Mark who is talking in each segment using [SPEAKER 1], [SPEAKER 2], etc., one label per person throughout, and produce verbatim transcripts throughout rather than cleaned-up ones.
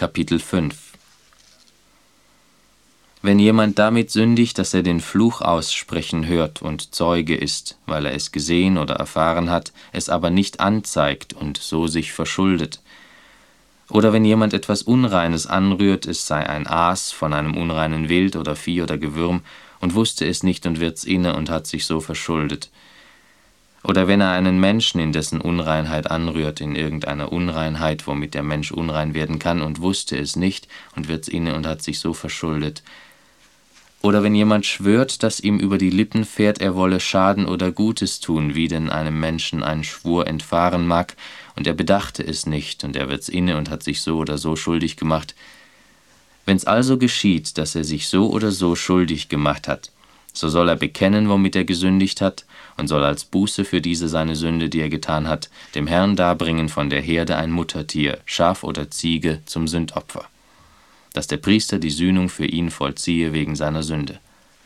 [SPEAKER 1] Kapitel fünf. Wenn jemand damit sündigt, dass er den Fluch aussprechen hört und Zeuge ist, weil er es gesehen oder erfahren hat, es aber nicht anzeigt und so sich verschuldet, oder wenn jemand etwas Unreines anrührt, es sei ein Aas von einem unreinen Wild oder Vieh oder Gewürm, und wusste es nicht und wird's inne und hat sich so verschuldet, oder wenn er einen Menschen in dessen Unreinheit anrührt, in irgendeiner Unreinheit, womit der Mensch unrein werden kann, und wusste es nicht und wird's inne und hat sich so verschuldet, oder wenn jemand schwört, dass ihm über die Lippen fährt, er wolle Schaden oder Gutes tun, wie denn einem Menschen ein Schwur entfahren mag, und er bedachte es nicht, und er wird's inne und hat sich so oder so schuldig gemacht. Wenn's also geschieht, dass er sich so oder so schuldig gemacht hat, so soll er bekennen, womit er gesündigt hat, und soll als Buße für diese seine Sünde, die er getan hat, dem Herrn darbringen von der Herde ein Muttertier, Schaf oder Ziege, zum Sündopfer, dass der Priester die Sühnung für ihn vollziehe wegen seiner Sünde.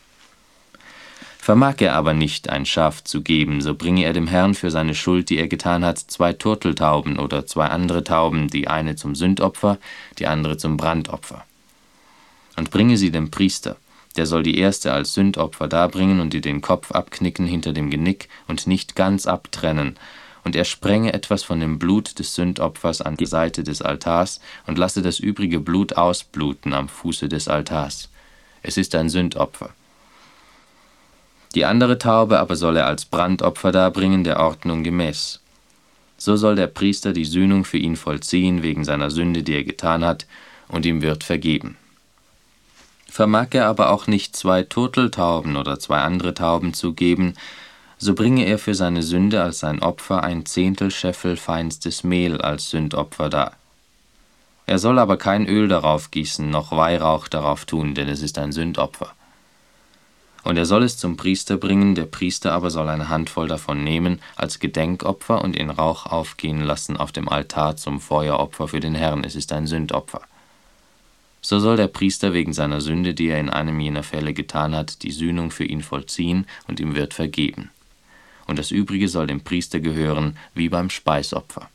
[SPEAKER 1] Vermag er aber nicht, ein Schaf zu geben, so bringe er dem Herrn für seine Schuld, die er getan hat, zwei Turteltauben oder zwei andere Tauben, die eine zum Sündopfer, die andere zum Brandopfer. Und bringe sie dem Priester. Der soll die erste als Sündopfer darbringen und ihr den Kopf abknicken hinter dem Genick und nicht ganz abtrennen, und er sprenge etwas von dem Blut des Sündopfers an die Seite des Altars und lasse das übrige Blut ausbluten am Fuße des Altars. Es ist ein Sündopfer. Die andere Taube aber soll er als Brandopfer darbringen, der Ordnung gemäß. So soll der Priester die Sühnung für ihn vollziehen wegen seiner Sünde, die er getan hat, und ihm wird vergeben. Vermag er aber auch nicht, zwei Turteltauben oder zwei andere Tauben zu geben, so bringe er für seine Sünde als sein Opfer ein Zehntel Scheffel feinstes Mehl als Sündopfer dar. Er soll aber kein Öl darauf gießen, noch Weihrauch darauf tun, denn es ist ein Sündopfer. Und er soll es zum Priester bringen, der Priester aber soll eine Handvoll davon nehmen als Gedenkopfer und in Rauch aufgehen lassen auf dem Altar zum Feueropfer für den Herrn, es ist ein Sündopfer. So soll der Priester wegen seiner Sünde, die er in einem jener Fälle getan hat, die Sühnung für ihn vollziehen, und ihm wird vergeben. Und das Übrige soll dem Priester gehören, wie beim Speisopfer.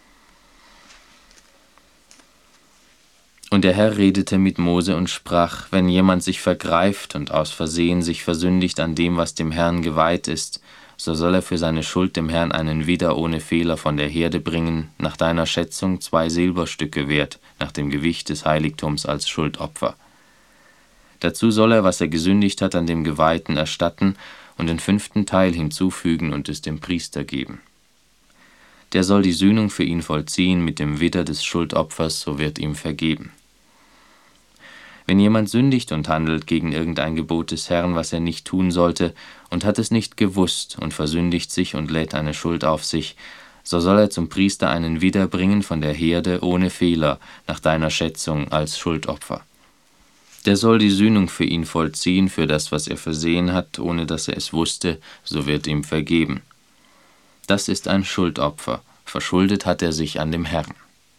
[SPEAKER 1] Und der Herr redete mit Mose und sprach, wenn jemand sich vergreift und aus Versehen sich versündigt an dem, was dem Herrn geweiht ist, so soll er für seine Schuld dem Herrn einen Widder ohne Fehler von der Herde bringen, nach deiner Schätzung zwei Silberstücke wert, nach dem Gewicht des Heiligtums als Schuldopfer. Dazu soll er, was er gesündigt hat, an dem Geweihten erstatten und den fünften Teil hinzufügen und es dem Priester geben. Der soll die Sühnung für ihn vollziehen mit dem Widder des Schuldopfers, so wird ihm vergeben. Wenn jemand sündigt und handelt gegen irgendein Gebot des Herrn, was er nicht tun sollte, und hat es nicht gewusst und versündigt sich und lädt eine Schuld auf sich, so soll er zum Priester einen Widder bringen von der Herde ohne Fehler, nach deiner Schätzung als Schuldopfer. Der soll die Sühnung für ihn vollziehen, für das, was er versehen hat, ohne dass er es wusste, so wird ihm vergeben. Das ist ein Schuldopfer, verschuldet hat er sich an dem Herrn.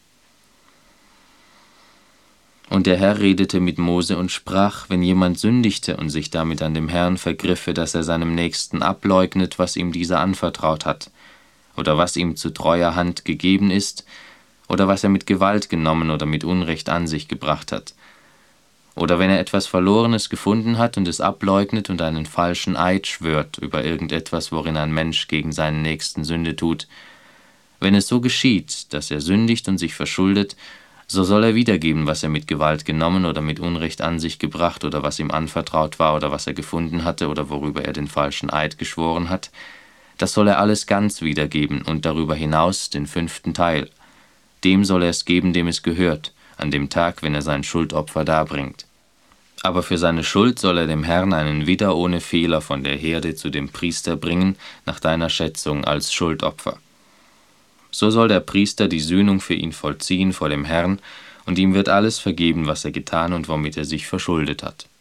[SPEAKER 1] Und der Herr redete mit Mose und sprach, wenn jemand sündigte und sich damit an dem Herrn vergriffe, dass er seinem Nächsten ableugnet, was ihm dieser anvertraut hat, oder was ihm zu treuer Hand gegeben ist, oder was er mit Gewalt genommen oder mit Unrecht an sich gebracht hat, oder wenn er etwas Verlorenes gefunden hat und es ableugnet und einen falschen Eid schwört über irgendetwas, worin ein Mensch gegen seinen Nächsten Sünde tut, wenn es so geschieht, dass er sündigt und sich verschuldet, so soll er wiedergeben, was er mit Gewalt genommen oder mit Unrecht an sich gebracht oder was ihm anvertraut war oder was er gefunden hatte oder worüber er den falschen Eid geschworen hat. Das soll er alles ganz wiedergeben und darüber hinaus den fünften Teil. Dem soll er es geben, dem es gehört, an dem Tag, wenn er sein Schuldopfer darbringt. Aber für seine Schuld soll er dem Herrn einen Widder ohne Fehler von der Herde zu dem Priester bringen, nach deiner Schätzung als Schuldopfer. So soll der Priester die Sühnung für ihn vollziehen vor dem Herrn, und ihm wird alles vergeben, was er getan und womit er sich verschuldet hat.